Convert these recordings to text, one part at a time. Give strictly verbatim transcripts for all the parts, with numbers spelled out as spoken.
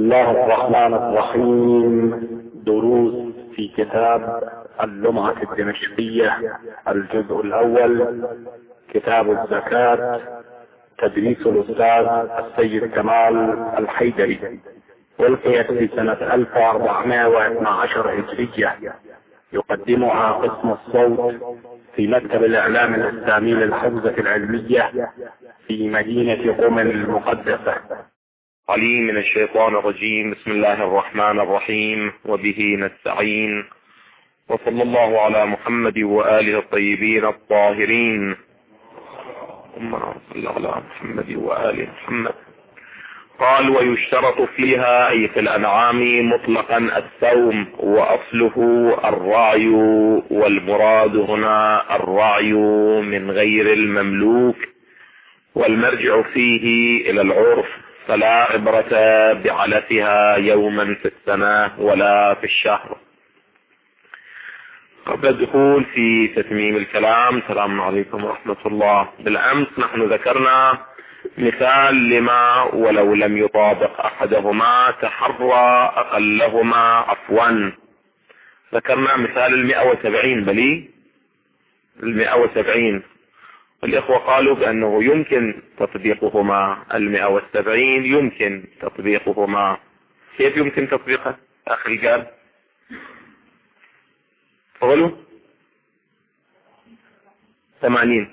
الله الرحمن الرحيم. دروس في كتاب اللمعة الدمشقية، الجزء الأول، كتاب الزكاة، تدريس الأستاذ السيد كمال الحيدري. ألقيت في سنة ألف وأربعمائة واثني عشر هجرية. يقدمها قسم الصوت في مكتب الإعلام الإسلامي للحوزة العلمية في مدينة قم المقدسة. عليم من الشيطان الرجيم. بسم الله الرحمن الرحيم، وبه نستعين، وصلى الله على محمد وآله الطيبين الطاهرين. اللهم صل على محمد وآل محمد. قال: ويشترط فيها أي في الأنعام مطلقا السوم، وأصله الرعي، والمراد هنا الرعي من غير المملوك، والمرجع فيه إلى العرف، فلا عبرة بعلفها يوما في السنة ولا في الشهر. قبل الدخول في تتميم الكلام، السلام عليكم ورحمة الله. بالأمس نحن ذكرنا مثال لما ولو لم يطابق أحدهما تحرى أقلهما عفوا. ذكرنا مثال المئة وسبعين بلي المئة وسبعين، والإخوة قالوا بأنه يمكن تطبيقهما. المئة والسبعين يمكن تطبيقهما. كيف يمكن تطبيقه أخي؟ قال قولوا ثمانين،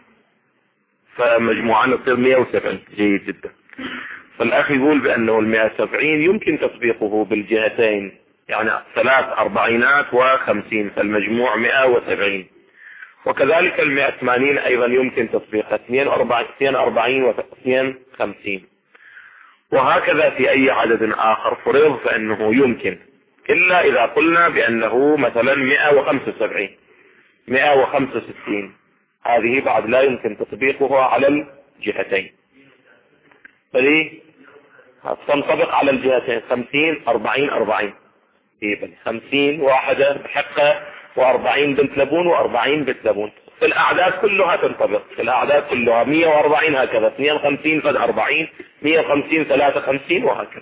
فمجموعة تصير مئة وسبعين. جيد جدا. فالأخ يقول بأنه المئة وسبعين يمكن تطبيقه بالجهتين، يعني ثلاث أربعينات وخمسين، فالمجموع مئة وسبعين. وكذلك المئة وثمانين أيضا يمكن تطبيقها اثنين وأربعين واثنين وخمسين، وهكذا في أي عدد آخر فرض فإنه يمكن، إلا إذا قلنا بأنه مثلا مئة وخمسة وسبعين مئة وخمسة وستين، هذه بعد لا يمكن تطبيقها على الجهتين، بل تنطبق على الجهتين. خمسين أربعين أربعين، خمسين واحدة بحقة، وأربعين بنت لبون، وأربعين بنت لبون. في الأعداد كلها تنطبق، في الأعداد كلها. مئة وأربعين هكذا، اثنين وخمسين فد أربعين، مئة وخمسين ثلاثة وخمسين، وهكذا.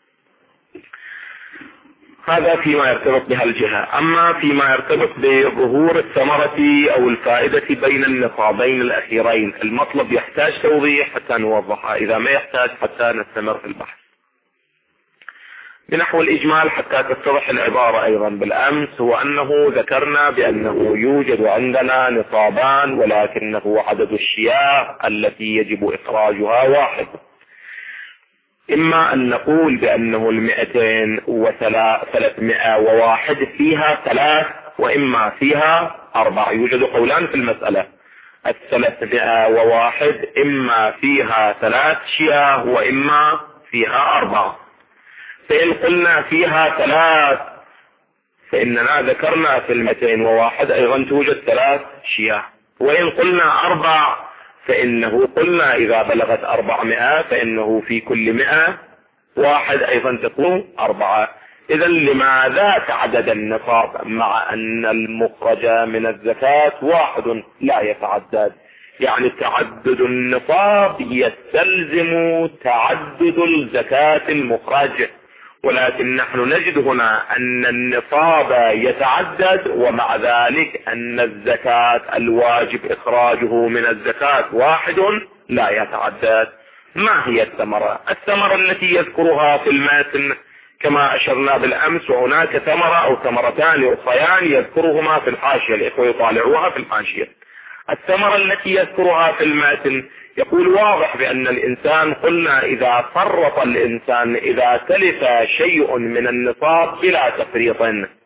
هذا فيما يرتبط بها الجهة. أما فيما يرتبط بظهور الثمرة أو الفائدة بين النصابين الأخيرين، المطلب يحتاج توضيح حتى نوضحها، إذا ما يحتاج حتى نستمر في البحث بنحو الإجمال حتى تتضح العبارة. أيضا بالأمس هو أنه ذكرنا بأنه يوجد عندنا نصابان، ولكنه عدد الشياه التي يجب إخراجها واحد. إما أن نقول بأنه المئتين وثلاثمائة وواحد فيها ثلاث، وإما فيها أربع. يوجد قولان في المسألة. الثلاثمائة وواحد إما فيها ثلاث شياه وإما فيها أربع. فإن قلنا فيها ثلاث فإننا ذكرنا في المئتين وواحد أيضا توجد ثلاث شياه. وإن قلنا أربع فإنه قلنا إذا بلغت أربعمائة فإنه في كل مئة واحد أيضا تكون أربعة. إذا لماذا تعدد النصاب مع أن المخرج من الزكاة واحد لا يتعدد؟ يعني تعدد النصاب يستلزم تعدد الزكاة المخرج، ولكن نحن نجد هنا أن النصاب يتعدد، ومع ذلك أن الزكاة الواجب إخراجه من الزكاة واحد لا يتعدد. ما هي الثمرة؟ الثمرة التي يذكرها في المتن كما أشرنا بالأمس، وهناك ثمرة أو ثمرتان أخريان يذكرهما في الحاشية، الإخوة يطالعوها في الحاشية. الثمرة التي يذكرها في المتن يقول واضح بأن الإنسان، قلنا إذا فرط الإنسان، إذا تلف شيء من النصاب بلا تفريط،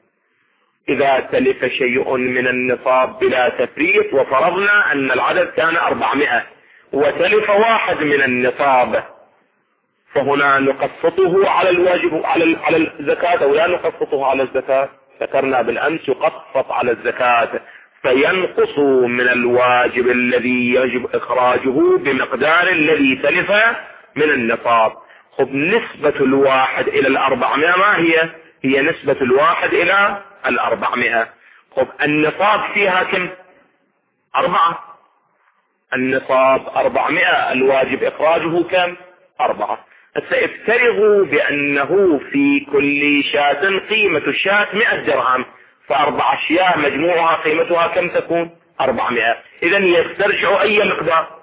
إذا تلف شيء من النصاب بلا تفريط، وفرضنا أن العدد كان أربعمائة وتلف واحد من النصاب، فهنا نقسطه على الواجب على على الزكاة أو لا نقسطه على الزكاة؟ ذكرنا بالأمس يقسط على الزكاة، فينقص من الواجب الذي يجب إخراجه بمقدار الذي تلف من النصاب. خب نسبة الواحد إلى الأربعمائة ما هي؟ هي نسبة الواحد إلى الأربعمائة. خب النصاب فيها كم؟ أربعة. النصاب أربعمائة، الواجب إخراجه كم؟ أربعة. سيفترضوا بأنه في كل شاة قيمة الشاة مئة درهم، فأربع أشياء مجموعها قيمتها كم تكون؟ أربعمائة. إذن يسترجع أي مقدار؟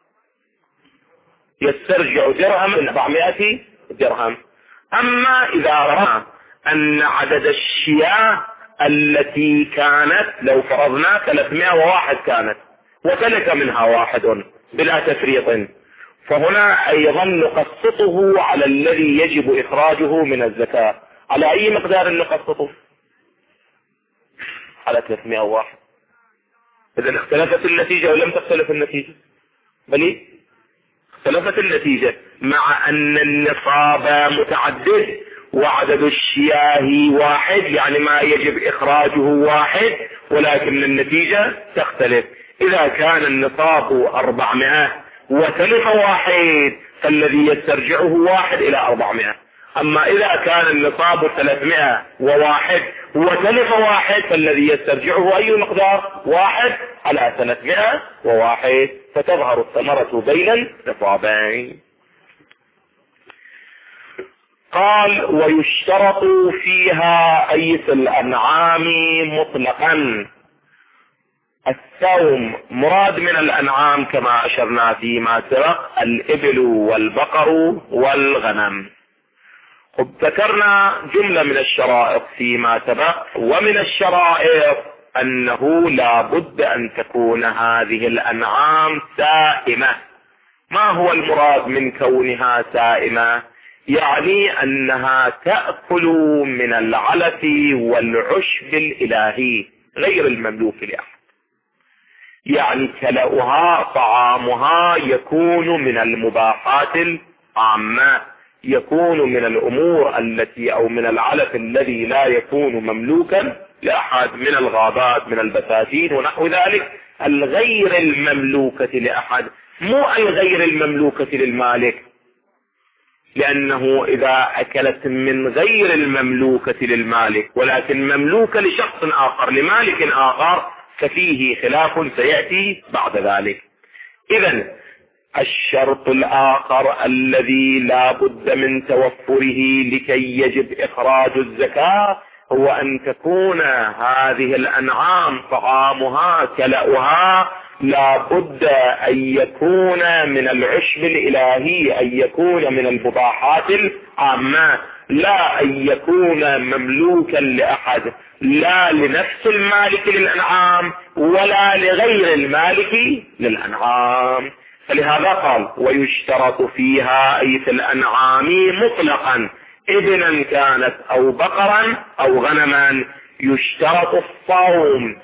يسترجع درهم من أربعمائة درهم. أما إذا رأى أن عدد الشياه التي كانت لو فرضنا ثلاثمائة وواحد كانت وتلك منها واحد بلا تفريط، فهنا أيضا نقسطه على الذي يجب إخراجه من الزكاة. على أي مقدار نقسطه؟ على ثلاثمائة وواحد. إذن اختلفت النتيجة ولم تختلف النتيجة، بل اختلفت النتيجة مع أن النصاب متعدد وعدد الشياه واحد، يعني ما يجب إخراجه واحد، ولكن النتيجة تختلف. إذا كان النصاب أربعمائة وتلف واحد فالذي يسترجعه واحد إلى أربعمائة. أما إذا كان النصاب ثلاثمائة وواحد وتلف واحد فالذي يسترجعه أي مقدار؟ واحد على ثلاثمائة وواحد، فتظهر الثمرة بين النصابين. قال ويشترط فيها أي في الأنعام مطلقا. الثوم مراد من الأنعام كما أشرنا فيما سبق الإبل والبقر والغنم. ذكرنا جملة من الشرائط فيما سبق، ومن الشرائط أنه لا بد أن تكون هذه الأنعام سائمة. ما هو المراد من كونها سائمة؟ يعني أنها تأكل من العلف والعشب الإلهي غير المملوك لأحد، يعني كلؤها طعامها يكون من المباحات العامة، يكون من الأمور التي أو من العلف الذي لا يكون مملوكا لأحد، من الغابات من البساتين ونحو ذلك، الغير المملوكة لأحد، مو الغير المملوكة للمالك، لأنه إذا أكلت من غير المملوكة للمالك ولكن مملوكة لشخص آخر لمالك آخر ففيه خلاف سيأتي بعد ذلك. إذن الشرط الآخر الذي لا بد من توفره لكي يجب إخراج الزكاة هو أن تكون هذه الأنعام طعامها كلؤها لا بد أن يكون من العشب الإلهي، أن يكون من المباحات العامة، لا أن يكون مملوكا لأحد، لا لنفس المالك للأنعام ولا لغير المالك للأنعام. فلهذا قال ويشترط فيها أي في الأنعام مطلقا إبلا كانت أو بقرا أو غنما، يشترط الصوم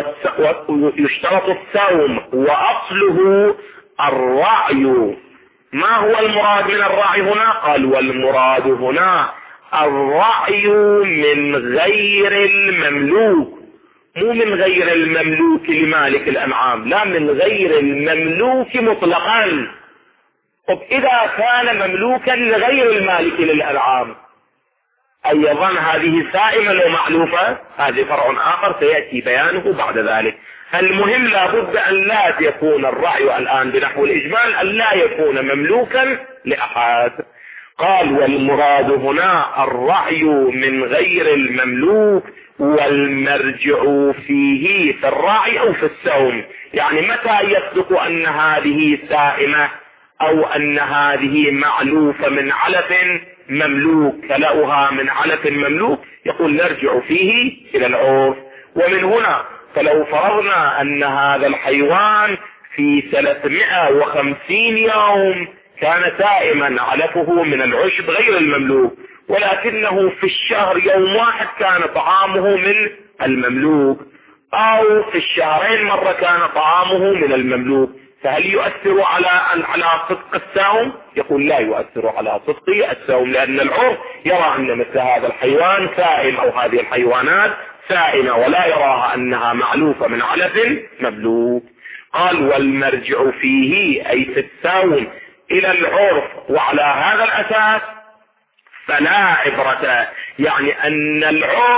ويشترط الصوم وأصله الرعي. ما هو المراد من الرعي هنا؟ قال والمراد هنا الرعي من غير المملوك، مو من غير المملوك لمالك الأنعام، لا من غير المملوك مطلقا. طب إذا كان مملوكا لغير المالك للأنعام أيضا هذه سائمة لو معلوفة؟ هذه فرع آخر سيأتي بيانه بعد ذلك. المهم لابد أن لا يكون الرعي الآن بنحو الإجمال أن لا يكون مملوكا لأحد. قال والمراد هنا الرعي من غير المملوك، والمرجع فيه في الرعي أو في السوم، يعني متى يصدق أن هذه سائمة أو أن هذه معلوفة من علف مملوك كلؤها من علف مملوك؟ يقول نرجع فيه إلى العرف. ومن هنا فلو فرضنا أن هذا الحيوان في ثلاثمائة وخمسين يوم كان سائما علفه من العشب غير المملوك، ولكنه في الشهر يوم واحد كان طعامه من المملوك، أو في الشهرين مرة كان طعامه من المملوك، فهل يؤثر على على صدق السوم؟ يقول لا يؤثر على صدق السوم، لأن العرف يرى أن مثل هذا الحيوان سائم أو هذه الحيوانات سائمة ولا يراها أنها معلوفة من علف مملوك. قال والمرجع فيه أي في السوم إلى العرف، وعلى هذا الأساس فلا عبرة، يعني أن العرف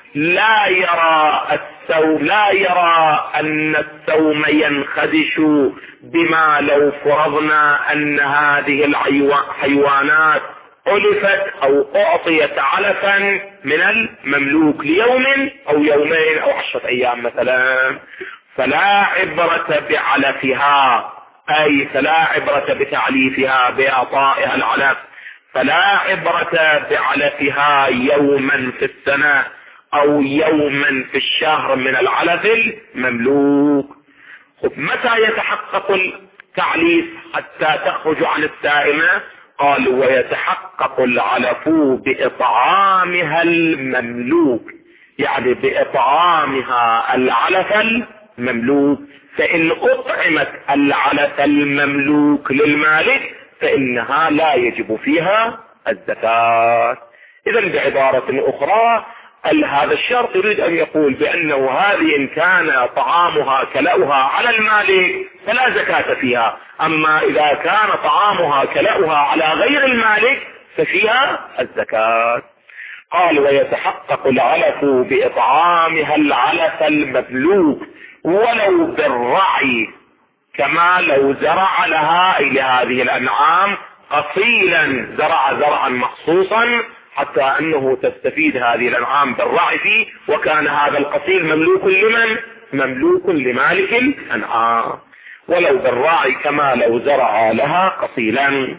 لا يرى السوم لا يرى أن السوم ينخدش بما لو فرضنا أن هذه الحيوانات ألفت أو أعطيت علفا من المملوك ليوم أو يومين أو عشرة أيام مثلا، فلا عبرة بعلفها، أي فلا عبرة بتعليفها بإعطائها العلف، فلا عبرة بعلفها يوما في السنة أو يوما في الشهر من العلف المملوك. متى يتحقق التعليف حتى تخرج عن السائمة؟ قال ويتحقق العلف بإطعامها المملوك، يعني بإطعامها العلف المملوك، فإن أطعمت العلف المملوك للمالك فإنها لا يجب فيها الزكاة. إذن بعبارة أخرى هذا الشرط يريد أن يقول بأنه هذه إن كان طعامها كلأها على المالك فلا زكاة فيها، أما إذا كان طعامها كلأها على غير المالك ففيها الزكاة. قال ويتحقق العلف بإطعامها العلف المملوك ولو بالرعي، كما لو زرع لها إلى هذه الأنعام قصيلا، زرع زرعا مخصوصا حتى أنه تستفيد هذه الأنعام بالرعي فيه، وكان هذا القصيل مملوك لمن؟ مملوك لمالك الأنعام، ولو بالرعي كما لو زرع لها قصيلا.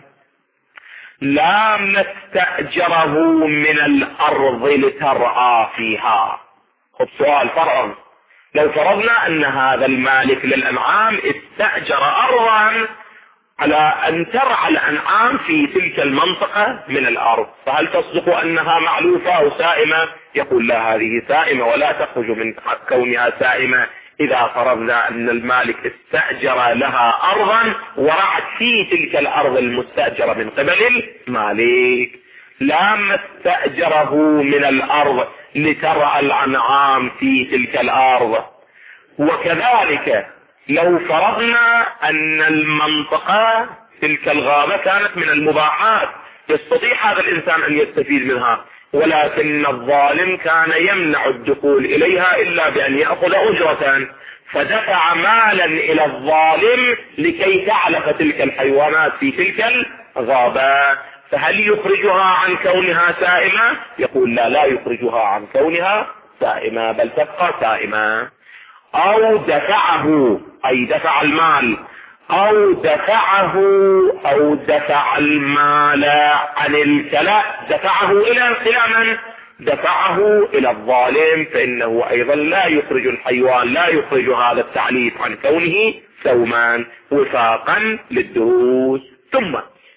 لا مستأجره من الأرض لترعى فيها. خذ سؤال فرعا، لو فرضنا أن هذا المالك للأنعام استأجر أرضا على أن ترعى الأنعام في تلك المنطقة من الأرض، فهل تصدق أنها معلوفة أو سائمة؟ يقول لا، هذه سائمة ولا تخرج من كونها سائمة إذا فرضنا أن المالك استأجر لها أرضا ورعت في تلك الأرض المستأجرة من قبل المالك. لا مستأجره من الأرض لترعى الأنعام في تلك الأرض. وكذلك لو فرضنا أن المنطقة تلك الغابة كانت من المباحات يستطيع هذا الإنسان أن يستفيد منها، ولكن الظالم كان يمنع الدخول إليها إلا بأن يأخذ أجرة، فدفع مالا إلى الظالم لكي تعلف تلك الحيوانات في تلك الغابة، فهل يخرجها عن كونها سائمة؟ يقول لا، لا يخرجها عن كونها سائمة بل تبقى سائمة. أو دفعه، أي دفع المال، أو دفعه أو دفع المال عن الكلاء، دفعه إلى إلى من؟ دفعه إلى الظالم، فإنه أيضا لا يخرج الحيوان، لا يخرج هذا التعليف عن كونه سوما وفاقا للدروس. ثم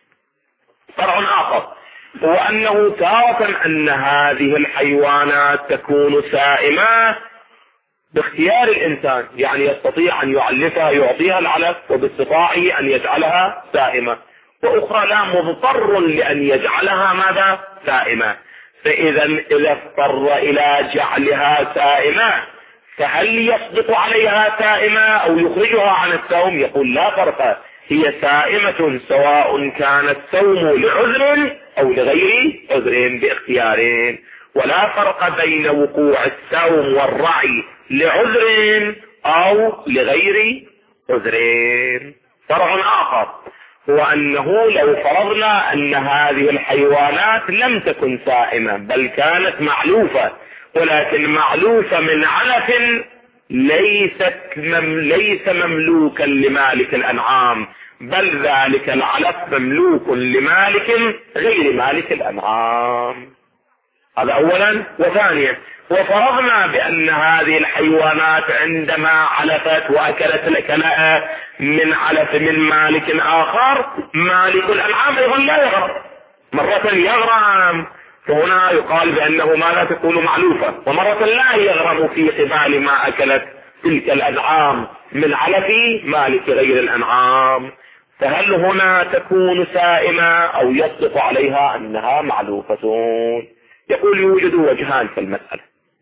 فرع آخر هو أنه تارة أن هذه الحيوانات تكون سائمة باختيار الإنسان، يعني يستطيع أن يعلفها يعطيها العلف وباستطاعه أن يجعلها سائمة، وأخرى لا، مضطر لأن يجعلها ماذا؟ سائمة. فإذا إذا اضطر إلى جعلها سائمة فهل يصدق عليها سائمة أو يخرجها عن الصوم؟ يقول لا فرق، هي سائمة سواء كان الصوم لعذر أو لغير عذر باختيار، ولا فرق بين وقوع الصوم والرعي لعذر أو لغير عذر. فرع آخر هو أنه لو فرضنا أن هذه الحيوانات لم تكن سائمة بل كانت معلوفة، ولكن معلوفة من علف ليست مم ليس مملوكا لمالك الأنعام، بل ذلك العلف مملوك لمالك غير مالك الأنعام. هذا أولا. وثانيا، وفرضنا بأن هذه الحيوانات عندما علفت وأكلت الكلاء من علف من مالك آخر، مالك الأنعام أيضا لا يغرم، مرة يغرم، فهنا يقال بأنه ماذا تكون معلوفة، ومرة لا يغرم في قبال ما أكلت تلك الأنعام من علف مالك غير الأنعام. فهل هنا تكون سائمة أو يصدق عليها أنها معلوفة؟ يقول يوجد وجهان في المسألة.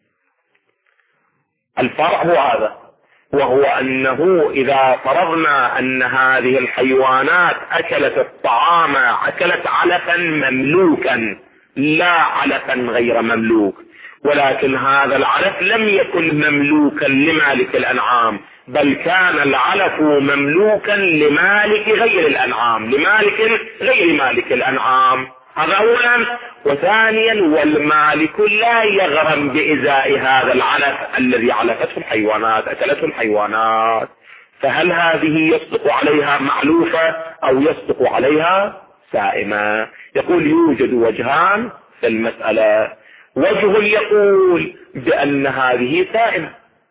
الفرع هو هذا، وهو أنه إذا فرضنا أن هذه الحيوانات أكلت الطعام، أكلت علفا مملوكا لا علفا غير مملوك، ولكن هذا العلف لم يكن مملوكا لمالك الأنعام، بل كان العلف مملوكا لمالك غير الأنعام، لمالك غير مالك الأنعام. هذا أولا. وثانيا والمالك لا يغرم بإزاء هذا العلف الذي علفته الحيوانات، أكلته الحيوانات. فهل هذه يصدق عليها معلوفة أو يصدق عليها سائمة؟ يقول يوجد وجهان في المسألة. وجه يقول بأن هذه سائمة.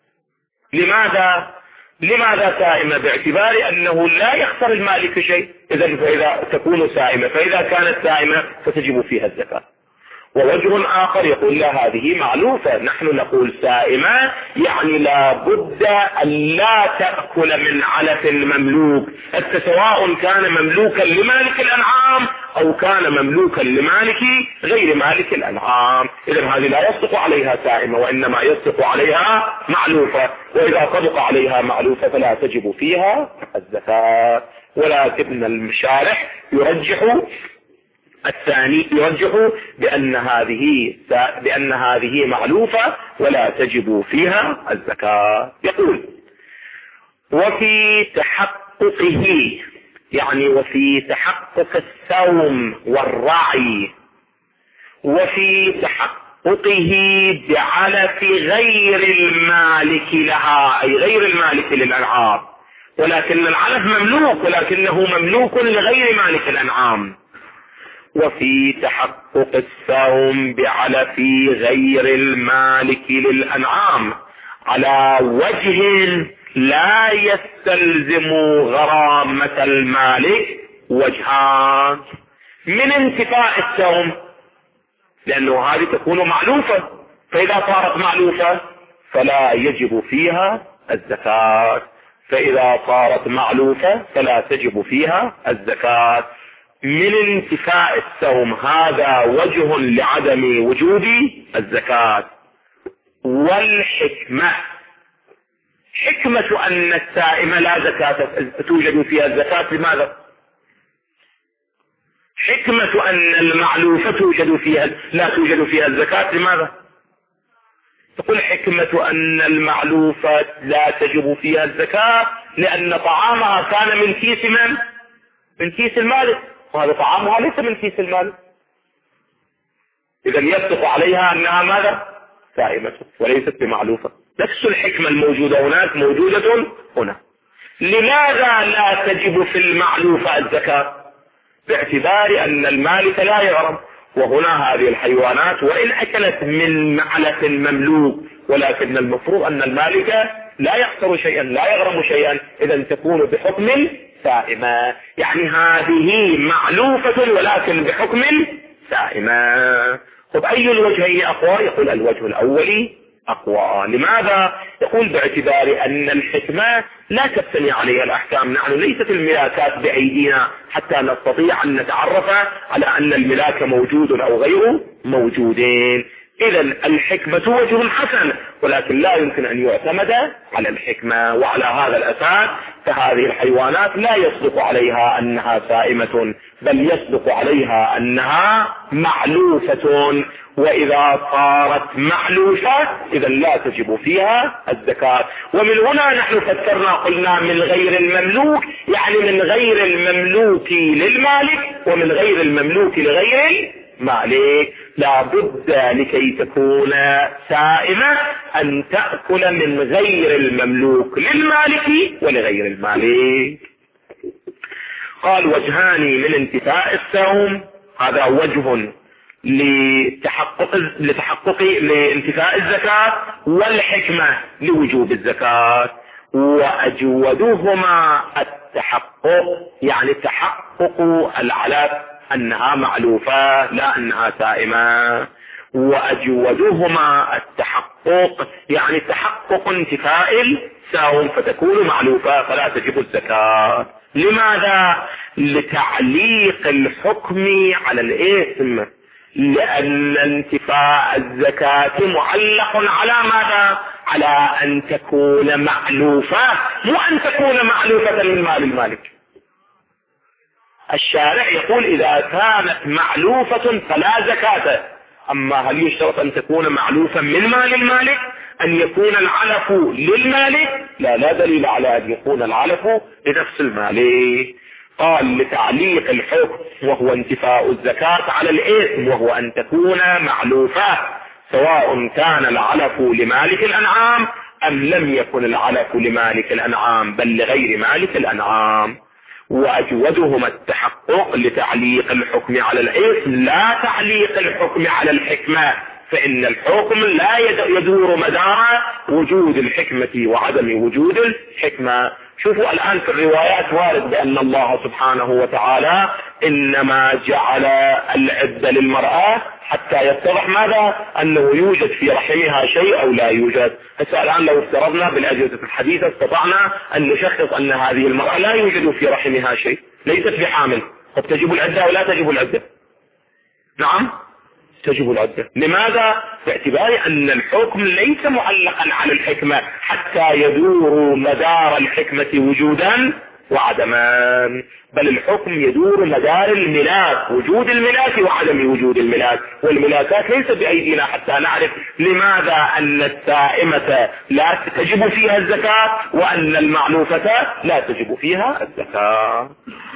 لماذا؟ لماذا سائمة؟ باعتبار أنه لا يخسر المالك شيء، إذا فإذا تكون سائمة، فإذا كانت سائمة فتجب فيها الزكاة. ووجه آخر يقول لا، هذه معلوفة. نحن نقول سائمة يعني لا بد أن لا تأكل من علف المملوك، سواء كان مملوكا لمالك الأنعام أو كان مملوكا لمالك غير مالك الأنعام. إذا هذه لا يصدق عليها سائمة، وإنما يصدق عليها معلوفة. وإذا صدق عليها معلوفة فلا تجب فيها الزكاة. ولكن المشارح يرجح الثاني، يرجح بأن هذه بأن هذه معلوفة ولا تجب فيها الزكاة. يقول وفي تحققه، يعني وفي تحقق السوم والرعي، وفي تحققه بعلف غير المالك لها، أي غير المالك للأنعام، ولكن العلف مملوك، ولكنه مملوك لغير مالك الأنعام. وفي تحقق السوم بعلف غير المالك للأنعام على وجه لا يستلزم غرامة المالك وجهان. من انتفاء السوم، لأنه هذه تكون معلوفة، فإذا صارت معلوفة فلا يجب فيها الزكاة، فإذا صارت معلوفة فلا تجب فيها الزكاة. من انتفاء السوم، هذا وجه لعدم وجوب الزكاة. والحكمة، حكمة أن السائمة لا زكاة توجد فيها الزكاة، لماذا؟ حكمة أن المعلوفة توجد فيها لا توجد فيها الزكاة، لماذا؟ تقول حكمة أن المعلوفة لا تجب فيها الزكاة لأن طعامها كان من كيس من؟ من كيس المالك، وهذا طعامها ليس من كيس المال. إذا يصدق عليها أنها ماذا؟ سائمة وليست بمعلوفة. نفس الحكمة الموجودة هناك موجودة هنا. لماذا لا تجب في المعلوفة الزكاة؟ باعتبار أن المالك لا يغرم. وهنا هذه الحيوانات وإن أكلت من علف مملوك، ولكن المفروض أن المالك لا يخسر شيئا، لا يغرم شيئا، إذا تكون بحكم سائمة. يعني هذه معلوفة ولكن بحكم سائمة. طب أي الوجهين أقوى؟ يقول الوجه الأول أقوى. لماذا؟ يقول باعتبار أن الحكمة لا تبتني عليها الأحكام. نحن ليست الملاكات بأيدينا حتى نستطيع أن نتعرف على أن الملاك موجود أو غير موجودين. إذا الحكمة وجه حسن، ولكن لا يمكن أن يعتمد على الحكمة. وعلى هذا الأساس فهذه الحيوانات لا يصدق عليها أنها سائمة، بل يصدق عليها أنها معلوفة. وإذا صارت معلوفة إذا لا تجب فيها الزكاة. ومن هنا نحن فكرنا قلنا من غير المملوك، يعني من غير المملوك للمالك ومن غير المملوك لغير مالك. لا بد لكي تكون سائمة أن تأكل من غير المملوك للمالك ولغير المالك. قال وجهان من انتفاء السوم، هذا وجه لتحقق لتحقق لانتفاء الزكاة، والحكمة لوجوب الزكاة. وأجودهما التحقق، يعني تحقق العلف أنها معلوفة لا أنها سائمة. وأجودهما التحقق، يعني تحقق انتفاء السوم فتكون معلوفة فلا تجب الزكاة. لماذا؟ لتعليق الحكم على الإثم، لأن انتفاء الزكاة معلق على ماذا؟ على أن تكون معلوفة، مو أن تكون معلوفة من مال المالك. الشارع يقول إذا كانت معلوفة فلا زكاة، أما هل يشترط أن تكون معلوفا من مال المالك، أن يكون العلف للمالك؟ لا لا دليل على أن يكون العلف لنفس المالك. قال لتعليق الحكم وهو انتفاء الزكاة على الإثم، وهو أن تكون معلوفة، سواء كان العلف لمالك الأنعام أم لم يكن العلف لمالك الأنعام بل لغير مالك الأنعام. وأجودهما التحقق لتعليق الحكم على الإثم لا تعليق الحكم على الحكمة، فإن الحكم لا يدور مدار وجود الحكمة وعدم وجود الحكمة. شوفوا الآن في الروايات وارد بأن الله سبحانه وتعالى إنما جعل العدة للمرأة حتى يتضح ماذا؟ أنه يوجد في رحمها شيء أو لا يوجد. هسه الآن لو افترضنا بالأجهزة الحديثة استطعنا أن نشخص أن هذه المرأة لا يوجد في رحمها شيء، ليست بحامل، قد تجب العدة ولا تجب العدة؟ نعم تجب العدة. لماذا؟ باعتبار أن الحكم ليس معلقا على الحكمة حتى يدور مدار الحكمة وجودا وعدما، بل الحكم يدور مدار الملاك، وجود الملاك وعدم وجود الملاك، والملاكات ليس بأيدينا حتى نعرف لماذا أن السائمة لا تجب فيها الزكاة وأن المعلوفة لا تجب فيها الزكاة.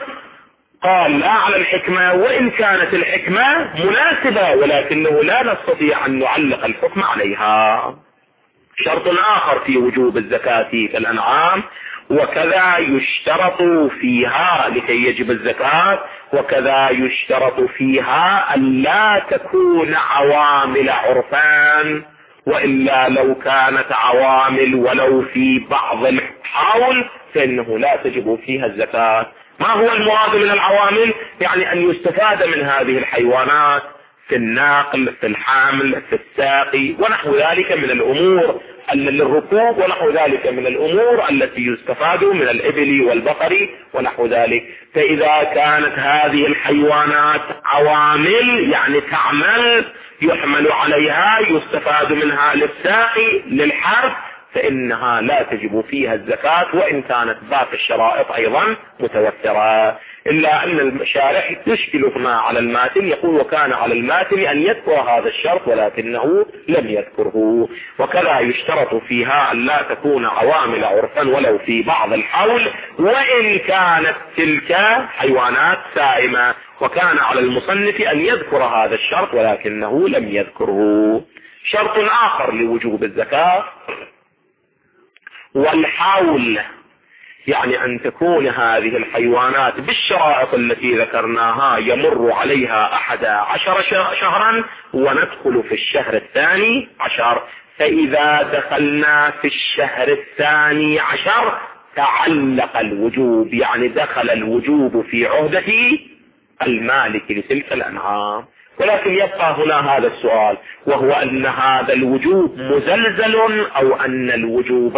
قال لا على الحكمة، وإن كانت الحكمة مناسبة ولكنه لا نستطيع أن نعلق الحكم عليها. شرط آخر في وجوب الزكاة في الأنعام، وكذا يشترط فيها لكي يجب الزكاة، وكذا يشترط فيها أن لا تكون عوامل عرفان، وإلا لو كانت عوامل ولو في بعض الحول فإنه لا تجب فيها الزكاة. ما هو المراد من العوامل؟ يعني أن يستفاد من هذه الحيوانات في الناقل، في الحامل، في الساقي ونحو ذلك من الأمور للركوب، ونحو ذلك من الأمور التي يستفاد من الإبل والبقر ونحو ذلك. فإذا كانت هذه الحيوانات عوامل يعني تعمل، يحمل عليها، يستفاد منها للساقي للحرث، فإنها لا تجب فيها الزكاة وإن كانت باقي الشرائط أيضا متوفرة، إلا أن الشارح يشكل هنا على الماتن، يقول وكان على الماتن أن يذكر هذا الشرط ولكنه لم يذكره. وكذا يشترط فيها أن لا تكون عوامل عرفا ولو في بعض الحول وإن كانت تلك حيوانات سائمة، وكان على المصنف أن يذكر هذا الشرط ولكنه لم يذكره. شرط آخر لوجوب الزكاة والحول، يعني أن تكون هذه الحيوانات بالشرائط التي ذكرناها يمر عليها أحد عشر شهرا وندخل في الشهر الثاني عشر، فإذا دخلنا في الشهر الثاني عشر تعلق الوجوب، يعني دخل الوجوب في عهدة المالك لتلك الأنعام. ولكن يبقى هنا هذا السؤال، وهو أن هذا الوجوب مزلزل أو أن الوجوب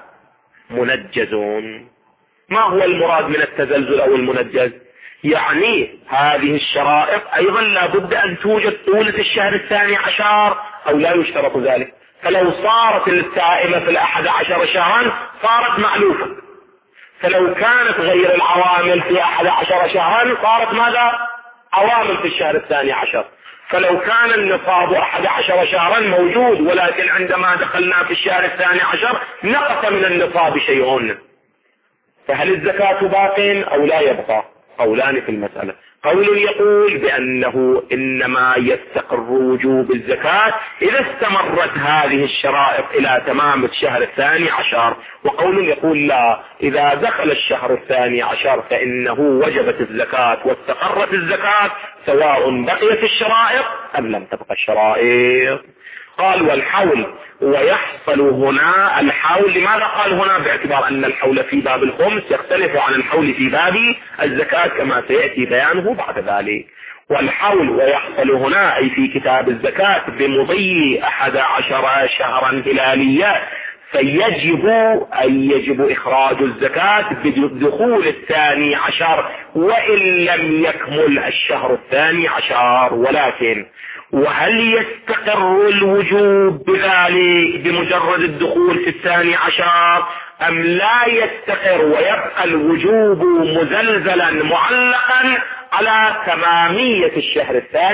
منجز. ما هو المراد من التزلزل أو المنجز؟ يعني هذه الشرائط أيضا لابد أن توجد طولة الشهر الثاني عشر أو لا يشترط ذلك. فلو صارت السائمة في الأحد عشر شهرا صارت معلوفة، فلو كانت غير العوامل في أحد عشر شهرا صارت ماذا؟ عوامل في الشهر الثاني عشر. فلو كان النصاب أحد عشر شهرا موجود، ولكن عندما دخلنا في الشهر الثاني عشر نقص من النصاب شيء، فهل الزكاة باق أو لا يبقى؟ قولان في المسألة. قول يقول بأنه إنما يستقر وجوب الزكاة إذا استمرت هذه الشرائط إلى تمام الشهر الثاني عشر، وقول يقول لا، إذا دخل الشهر الثاني عشر فإنه وجبت الزكاة واستقرت الزكاة سواء بقيت الشرائط أم لم تبقى الشرائط. قال والحول، ويحصل هنا الحول. لماذا قال هنا؟ باعتبار أن الحول في باب الخمس يختلف عن الحول في باب الزكاة كما سيأتي بيانه بعد ذلك. والحول ويحصل هنا أي في كتاب الزكاة بمضي أحد عشر شهرا هلالية، فيجب أن يجب إخراج الزكاة بدخول الثاني عشر وإن لم يكمل الشهر الثاني عشر. ولكن وهل يستقر الوجوب بذلك بمجرد الدخول في الثاني عشر أم لا يستقر ويبقى الوجوب مزلزلا معلقا على تمامية الشهر الثاني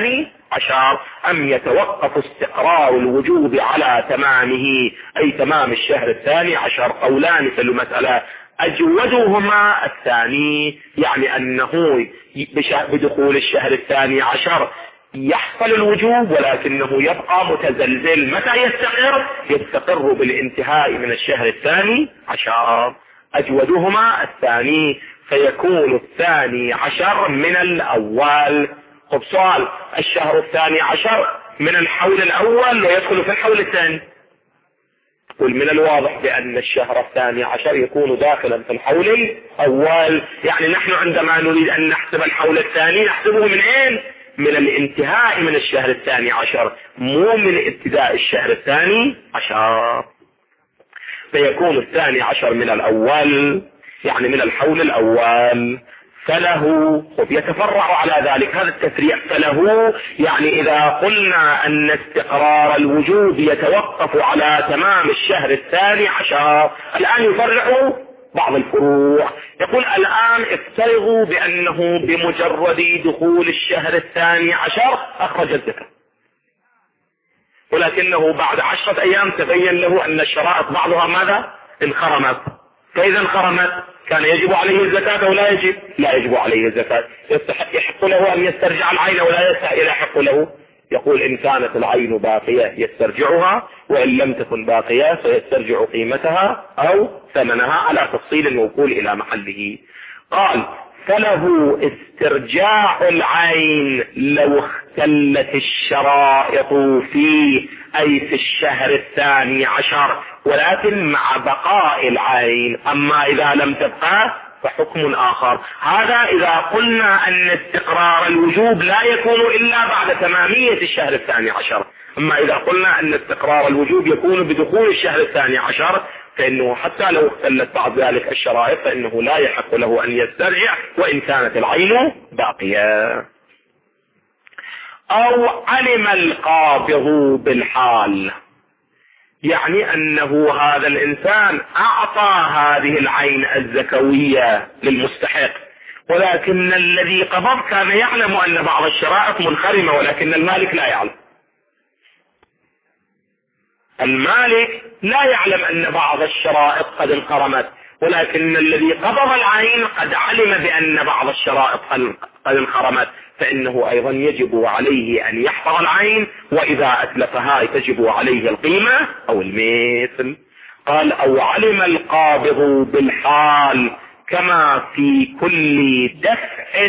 عشر، أم يتوقف استقرار الوجوب على تمامه أي تمام الشهر الثاني عشر؟ قولان في المسألة، أجودهما الثاني، يعني أنه بدخول الشهر الثاني عشر يحصل الوجوب ولكنه يبقى متزلزل. متى يستقر؟ يستقر بالانتهاء من الشهر الثاني عشر. أجودهما الثاني، فيكون الثاني عشر من الأول. طب سؤال، الشهر الثاني عشر من الحول الأول ويدخل في الحول الثاني، قل من الواضح بأن الشهر الثاني عشر يكون داخلا في الحول الأول. يعني نحن عندما نريد أن نحسب الحول الثاني نحسبه من أين؟ من الانتهاء من الشهر الثاني عشر، مو من ابتداء الشهر الثاني عشر. فيكون الثاني عشر من الأول، يعني من الحول الأول. فله، يتفرع على ذلك هذا التفريع، فله يعني إذا قلنا أن استقرار الوجوب يتوقف على تمام الشهر الثاني عشر، الآن يفرع بعض الفروع. يقول الآن افترضوا بأنه بمجرد دخول الشهر الثاني عشر أخرج الزكاة، ولكنه بعد عشرة أيام تبين له أن الشرائط بعضها ماذا؟ انخرمت. فإذا انخرمت كان يجب عليه الزكاة ولا يجب؟ لا يجب عليه الزكاة. يحق له أن يسترجع العين ولا يحق له؟ يقول إن كانت العين باقية يسترجعها، وإن لم تكن باقية فيسترجع قيمتها أو ثمنها على تفصيل الموكول إلى محله. قال فله استرجاع العين لو اختلت الشرائط فيه أي في الشهر الثاني عشر، ولكن مع بقاء العين. أما إذا لم تبقى فحكم آخر. هذا إذا قلنا أن استقرار الوجوب لا يكون إلا بعد تمامية الشهر الثاني عشر. أما إذا قلنا أن استقرار الوجوب يكون بدخول الشهر الثاني عشر، فإنه حتى لو اختلت بعض ذلك الشرائط فإنه لا يحق له أن يسترجع وإن كانت العين باقية. أو علم القابض بالحال، يعني أنه هذا الإنسان أعطى هذه العين الزكوية للمستحق، ولكن الذي قبض كان يعلم أن بعض الشرائط منخرمة ولكن المالك لا يعلم. المالك لا يعلم أن بعض الشرائط قد انخرمت، ولكن الذي قبض العين قد علم بأن بعض الشرائط قد انخرمت، فإنه أيضا يجب عليه أن يحفظ العين، وإذا أتلفها تجب عليه القيمة أو المثل. قال أو علم القابض بالحال كما في كل دفع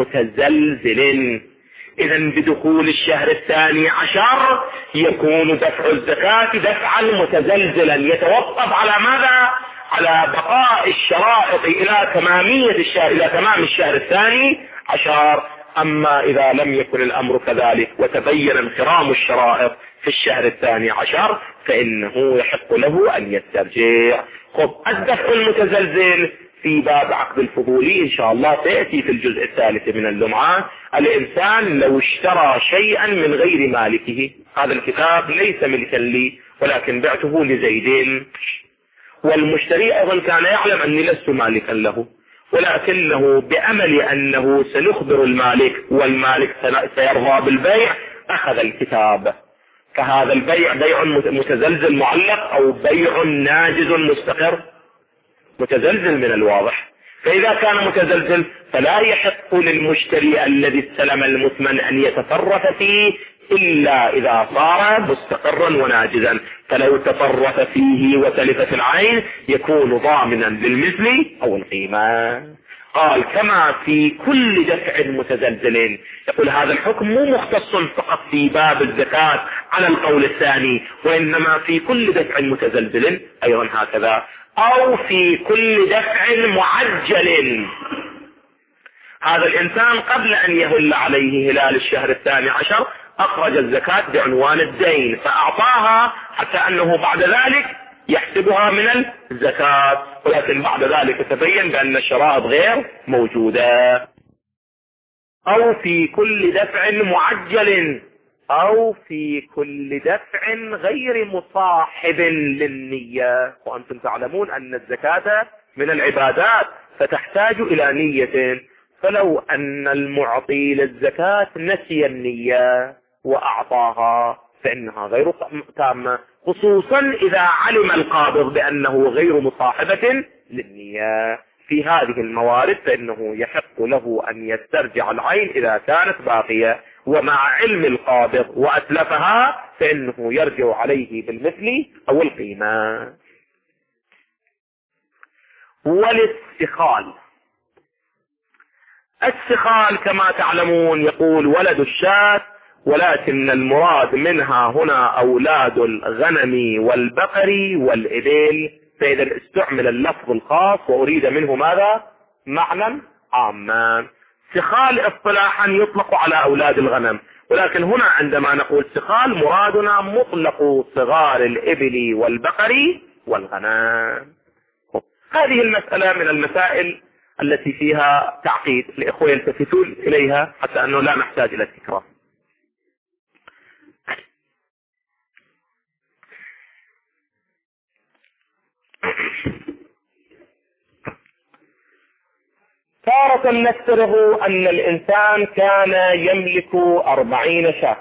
متزلزل. إذا بدخول الشهر الثاني عشر يكون دفع الزكاة دفعا متزلزلا يتوقف على ماذا؟ على بقاء الشرائط إلى تمامية الشهر، إلى تمام الشهر الثاني عشر. أما إذا لم يكن الأمر كذلك وتبين انخرام الشرائط في الشهر الثاني عشر فإنه يحق له أن يسترجع. خب الدفع المتزلزل في باب عقد الفضولي إن شاء الله سيأتي في الجزء الثالث من اللمعة. الإنسان لو اشترى شيئا من غير مالكه، هذا الكتاب ليس ملكا لي ولكن بعته لزيد، والمشتري أيضا كان يعلم أني لست مالكا له، ولكنه بأمل أنه سنخبر المالك والمالك سيرضى بالبيع أخذ الكتاب. فهذا البيع بيع متزلزل معلق أو بيع ناجز مستقر؟ متزلزل من الواضح. فإذا كان متزلزل فلا يحق للمشتري الذي استلم المثمن أن يتصرف فيه إلا إذا صار مستقرا وناجزا، فلو تصرف فيه وتلفت العين يكون ضامنا للمثل أو القيمة. قال كما في كل دفع متزلزل. يقول هذا الحكم مو مختص فقط في باب الزكاة على القول الثاني، وإنما في كل دفع متزلزل أيضا هكذا. أو في كل دفع معجل. هذا الإنسان قبل أن يهل عليه هلال الشهر الثاني عشر أخرج الزكاة بعنوان الدين فأعطاها، حتى أنه بعد ذلك يحسبها من الزكاة، ولكن بعد ذلك تبين بأن الشرائط غير موجودة. أو في كل دفع معجل، أو في كل دفع غير مصاحب للنية. وأنتم تعلمون أن الزكاة من العبادات فتحتاج إلى نية، فلو أن المعطي للزكاة نسي النية وأعطاها فإنها غير تامة، خصوصا إذا علم القابض بأنه غير مصاحبة للنية. في هذه الموارد فإنه يحق له أن يسترجع العين إذا كانت باقية، ومع علم القابض وأتلفها فإنه يرجع عليه بالمثل أو القيمة. والاستخال، السخال كما تعلمون يقول ولد الشاة، ولكن المراد منها هنا أولاد الغنم والبقر والإبل، فإذا استعمل اللفظ الخاص وأريد منه ماذا؟ معنى عاما. سخال اصطلاحا يطلق على أولاد الغنم، ولكن هنا عندما نقول سخال مرادنا مطلق صغار الإبل والبقر والغنم. هذه المسألة من المسائل التي فيها تعقيد، الإخوة يلتفتون إليها حتى أنه لا نحتاج إلى التكرار. تارة نفترض أن الإنسان كان يملك أربعين شاة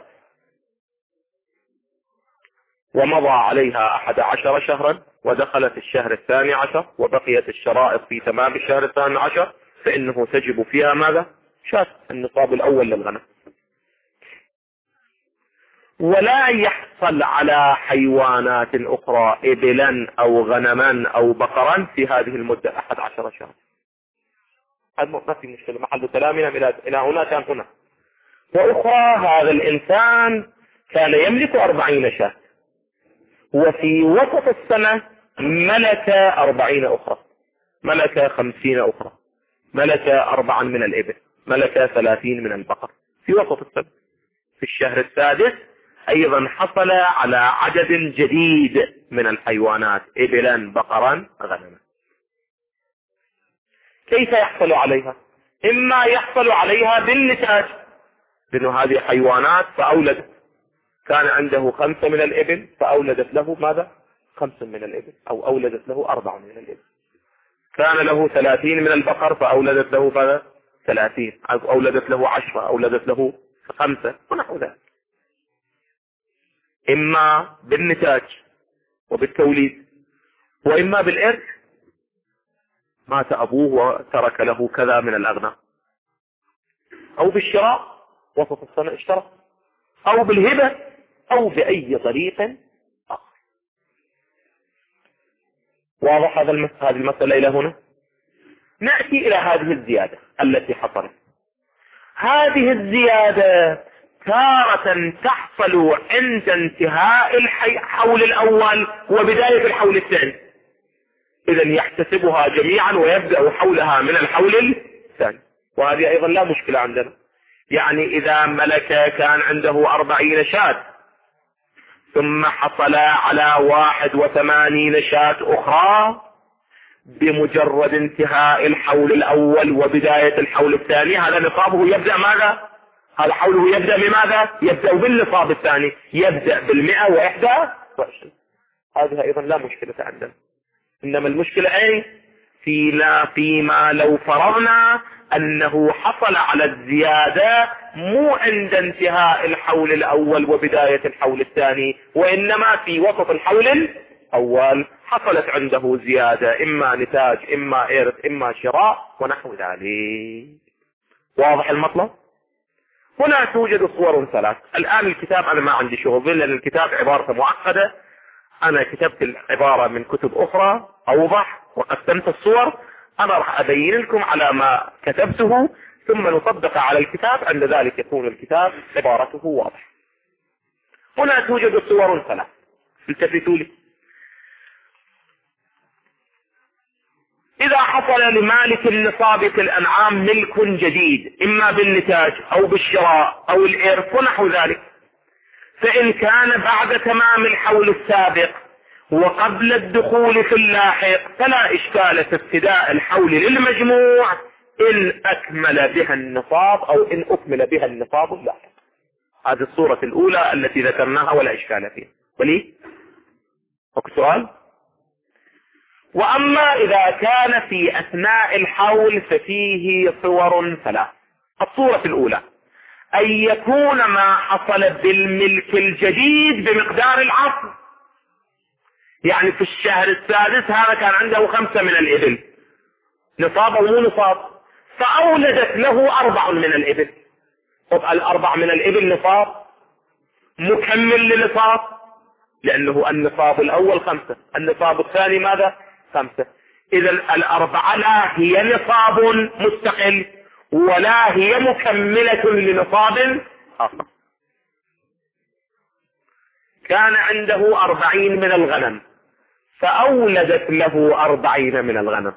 ومضى عليها أحد عشر شهرا ودخلت الشهر الثاني عشر وبقيت الشرائط في تمام الشهر الثاني عشر، فإنه تجب فيها ماذا؟ شاة، النصاب الأول للغنم. ولا يحصل على حيوانات أخرى إبلا أو غنما أو بقرا في هذه المدة أحد عشر شهر. هذا ما في مشكلة، محل كلامنا إلى هنا كان هنا. وأخرى هذا الإنسان كان يملك أربعين شاة وفي وسط السنة ملك أربعين أخرى، ملك خمسين أخرى، ملك أربعا من الإبل، ملك ثلاثين من البقر في وسط السنة. في الشهر السادس أيضا حصل على عدد جديد من الحيوانات، إبلا بقرا غنما. كيف يحصل عليها؟ إما يحصل عليها بالنتاج، لأنه هذه حيوانات فأولدت، كان عنده خمسة من الإبل فأولدت له ماذا؟ خمسة من الإبل، أو أولدت له أربعة من الإبل. كان له ثلاثين من البقر فأولدت له ماذا؟ ثلاثين، أو أولدت له عشرة، أولدت له خمسة، ونحو ذلك. إما بالنتاج وبالتوليد، وإما بالإرث، مات أبوه وترك له كذا من الأغنام، أو بالشراء وسط السنة اشترى، أو بالهبة، أو بأي طريق آخر. واضح هذا هذه المسألة إلى هنا؟ نأتي إلى هذه الزيادة التي حصلت. هذه الزيادة تارة تحصل عند انتهاء الحول الأول وبداية الحول الثاني، إذن يحتسبها جميعا ويبدأ حولها من الحول الثاني، وهذه أيضا لا مشكلة عندنا. يعني إذا ملك كان عنده أربعين شاة ثم حصل على واحد وثمانين شاة أخرى بمجرد انتهاء الحول الأول وبداية الحول الثاني، هذا نصابه يبدأ ماذا؟ هذا حوله يبدأ بماذا؟ يبدأ بالنصاب الثاني، يبدأ بالمئة وإحدى وعشرين. هذه أيضا لا مشكلة عندنا. إنما المشكلة أين؟ في لا فيما لو فرضنا أنه حصل على الزيادة مو عند انتهاء الحول الأول وبداية الحول الثاني، وإنما في وسط الحول الأول حصلت عنده زيادة، إما نتاج، إما إرث، إما شراء، ونحو ذلك. واضح المطلب؟ هنا توجد صور ثلاث. الآن الكتاب أنا ما عندي شغل، لأن الكتاب عبارة معقدة، أنا كتبت العبارة من كتب أخرى أوضح وقسمت الصور، أنا راح أبين لكم على ما كتبته ثم نطبق على الكتاب، عند ذلك يكون الكتاب عبارته واضح. هنا توجد صور ثلاث، التفتوا لي. إذا حصل لمالك النصاب في الأنعام ملك جديد، إما بالنتاج أو بالشراء أو الإرث ونحو ذلك، فإن كان بعد تمام الحول السابق وقبل الدخول في اللاحق فلا إشكال في ابتداء الحول للمجموع إن أكمل بها النصاب أو إن أكمل بها النصاب اللاحق. هذه الصورة الأولى التي ذكرناها ولا إشكال فيها. وليه؟ أوك سؤال؟ وأما إذا كان في أثناء الحول ففيه صور ثلاث. الصورة الأولى أن يكون ما حصل بالملك الجديد بمقدار العصر. يعني في الشهر السادس هذا كان عنده خمسة من الإبل نصاب أو مو نصاب، فأولدت له أربع من الإبل. طب الأربع من الإبل نصاب مكمل لنصاب، لأنه النصاب الأول خمسة، النصاب الثاني ماذا؟ خمسة. إذا الأربعة لا هي نصاب مستقل ولا هي مكملة لنصاب آخر. كان عنده أربعين من الغنم فأولدت له أربعين من الغنم.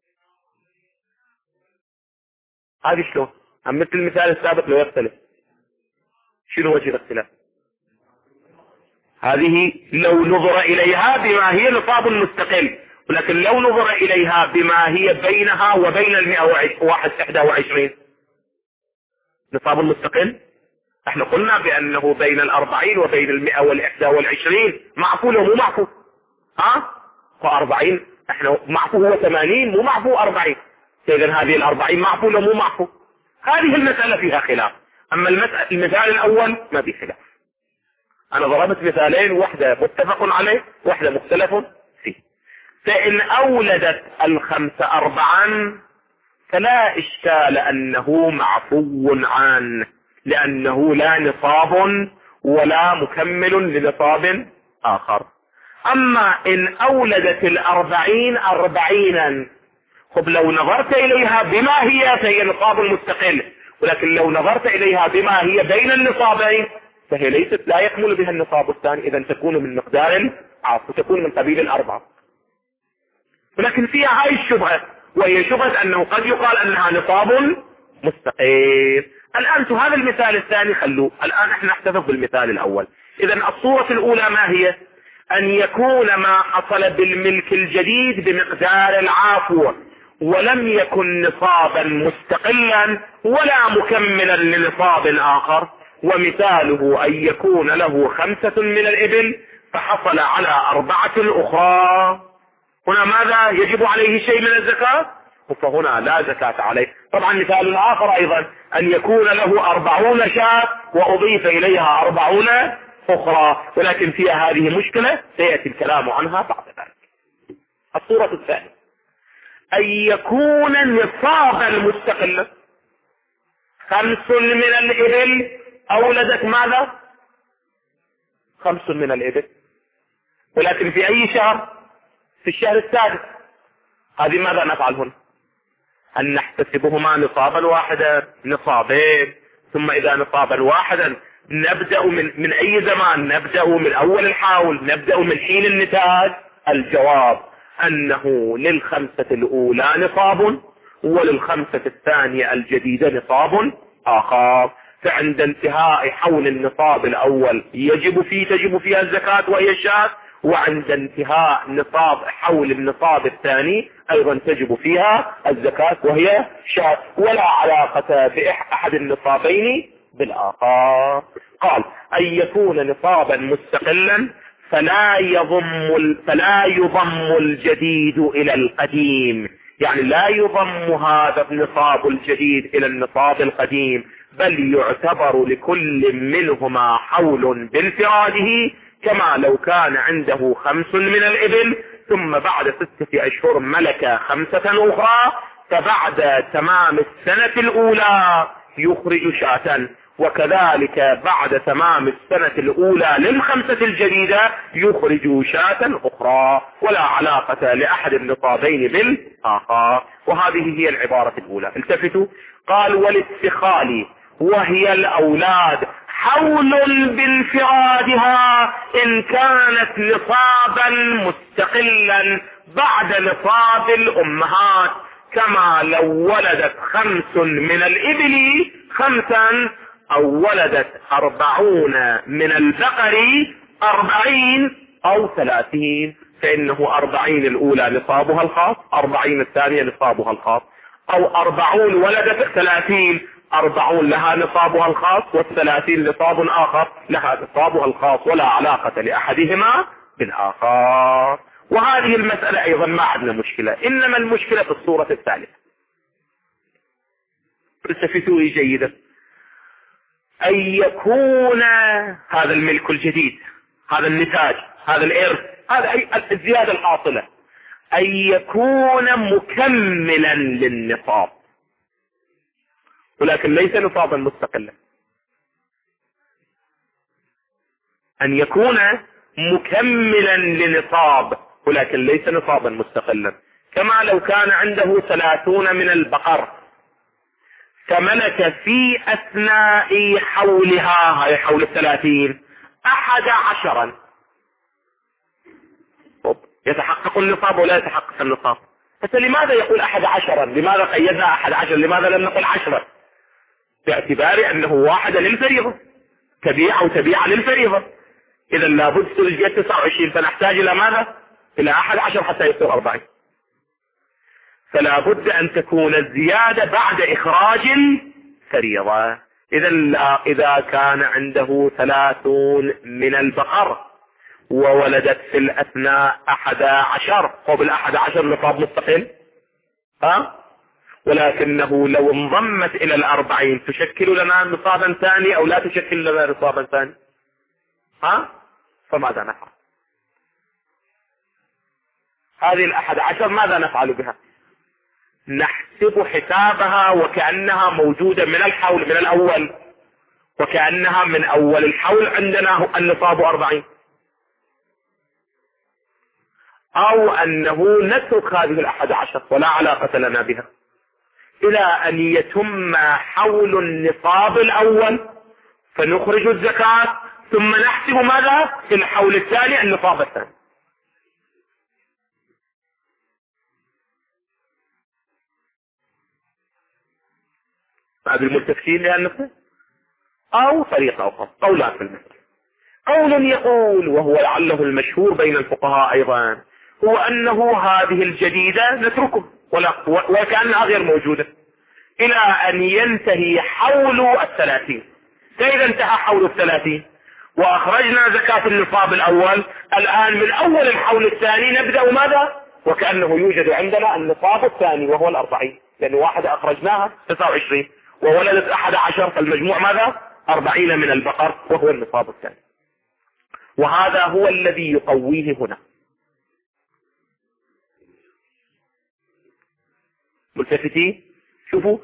هذه شلون؟ أم مثل المثال السابق لو يختلف؟ شنو وجه الاختلاف؟ هذه لو نظر إليها بما هي نصاب مستقل، ولكن لو نظر إليها بما هي بينها وبين المئة واحد وعشرين نصاب مستقل. احنا قلنا بأنه بين الأربعين وبين المئة والإحدى والعشرين معفو له مو معفو. ها؟ فأربعين احنا معفو هو ثمانين مو معفو أربعين، إذن هذه الأربعين معفو له مو معفو. هذه المسألة فيها خلاف. أما المثال الأول ما في خلاف. أنا ضربت مثالين، واحدة متفق عليه واحدة مختلف فيه. فإن أولدت الخمسة أربعا فلا إشكال أنه معفو عنه، لأنه لا نصاب ولا مكمل لنصاب آخر. أما إن أولدت الأربعين أربعينا، خب لو نظرت إليها بما هي فهي نصاب مستقل، ولكن لو نظرت إليها بما هي بين النصابين فهي ليست لا يكمل بها النصاب الثاني، إذا تكون من مقدار عاصر، تكون من قبيل الأربعة. ولكن فيها هاي الشبهة، وهي شبهة أنه قد يقال أنها نصاب مستقل. الآن هذا المثال الثاني خلوه، الآن احنا نحتفظ بالمثال الأول. إذا الصورة الأولى ما هي؟ أن يكون ما حصل بالملك الجديد بمقدار العافو ولم يكن نصابا مستقلا ولا مكملا لنصاب آخر. ومثاله أن يكون له خمسة من الإبل فحصل على أربعة أخرى، هنا ماذا؟ يجب عليه شيء من الزكاة؟ فهنا لا زكاة عليه. طبعا مثال آخر أيضا أن يكون له أربعون شاة وأضيف إليها أربعون أخرى، ولكن فيها هذه مشكلة سيأتي الكلام عنها بعد ذلك. الصورة الثانية أن يكون نصابا مستقلا، خمس من الإبل أولدت ماذا؟ خمس من الإبل، ولكن في أي شهر؟ في الشهر السادس. هذه ماذا نفعل هنا؟ أن نحتسبهما نصابا واحدا، نصابين، ثم إذا نصابا واحدا نبدأ من من أي زمان؟ نبدأ من أول الحول، نبدأ من حين النتاج. الجواب أنه للخمسة الأولى نصاب وللخمسة الثانية الجديدة نصاب آخر. فعند انتهاء حول النصاب الأول يجب فيه تجب فيها الزكاة وهي الشاة، وعند انتهاء نصاب حول النصاب الثاني أيضا تجب فيها الزكاة وهي شاة، ولا علاقة بأحد النصابين بالآخر. قال أن يكون نصابا مستقلا فلا يضم فلا يضم الجديد إلى القديم، يعني لا يضم هذا النصاب الجديد إلى النصاب القديم، بل يعتبر لكل منهما حول بانفراده، كما لو كان عنده خمس من الإبل ثم بعد ستة أشهر ملك خمسة أخرى، فبعد تمام السنة الأولى يخرج شاة، وكذلك بعد تمام السنة الأولى للخمسة الجديدة يخرج شاة أخرى، ولا علاقة لأحد النصابين بالآخر. وهذه هي العبارة الأولى. التفتوا، قال والاستخال وهي الأولاد حول بانفرادها إن كانت نصابا مستقلا بعد نصاب الأمهات، كما لو ولدت خمس من الإبل خمسا أو ولدت أربعون من البقر أربعين أو ثلاثين، فإنه أربعين الأولى نصابها الخاص، أربعين الثانية نصابها الخاص، أو أربعون ولدت ثلاثين، أربعون لها نصابها الخاص والثلاثين نصاب آخر لها نصابها الخاص، ولا علاقة لأحدهما بالآخر. وهذه المسألة أيضا ما عندنا مشكلة، إنما المشكلة في الصورة الثالثة. التفتوا جيدا، أن يكون هذا الملك الجديد، هذا النتاج، هذا الإرث، هذا أي الزيادة الحاصلة، أن يكون مكملا للنصاب، ولكن ليس نصابا مستقلا. أن يكون مكملا لنصاب ولكن ليس نصابا مستقلا. كما لو كان عنده ثلاثون من البقر فملك في أثناء حولها، هاي حول الثلاثين، أحد عشرا، يتحقق النصاب ولا يتحقق النصاب؟ بس لماذا يقول أحد عشرا؟ لماذا قيدنا أحد عشر؟ لماذا لم نقل عشرة؟ باعتبار أنه واحد للفريضة، تبيع أو تبيع للفريضة، إذا لابد سلجية تسعة وعشرين، فنحتاج إلى ماذا؟ إلى أحد عشر حتى يصير أربعين. فلا بد أن تكون الزيادة بعد إخراج الفريضة. إذا إذا كان عنده ثلاثون من البقر وولدت في الأثناء أحد عشر، هو بالأحد عشر نصاب مستقل، ها؟ ولكنه لو انضمت إلى الأربعين تشكل لنا نصابا ثاني أو لا تشكل لنا نصابا ثاني؟ ها؟ فماذا نفعل؟ هذه الأحد عشر ماذا نفعل بها؟ نحسب حسابها وكأنها موجودة من الحول من الأول، وكأنها من أول الحول عندنا النصاب أربعين، أو أنه نترك هذه الأحد عشر ولا علاقة لنا بها إلى أن يتم حول النصاب الأول فنخرج الزكاة، ثم نحسب ماذا في الحول الثاني النصاب الثاني. هذا المتفقين لهالنقطة أو طريقة أخرى، قولان في المسألة. قول يقول وهو لعله المشهور بين الفقهاء أيضا، هو أنه هذه الجديدة نتركه ولا وكأنها غير موجودة إلى أن ينتهي حول الثلاثين. فإذا انتهى حول الثلاثين وأخرجنا زكاة النصاب الأول، الآن من أول الحول الثاني نبدأ ماذا؟ وكأنه يوجد عندنا النصاب الثاني وهو الأربعين، لأن واحدة أخرجناها تسعة وعشرين وولدت أحد عشر، فالمجموع ماذا؟ أربعين من البقر وهو النصاب الثاني. وهذا هو الذي يقويه هنا. ملتفتين؟ شوفوا،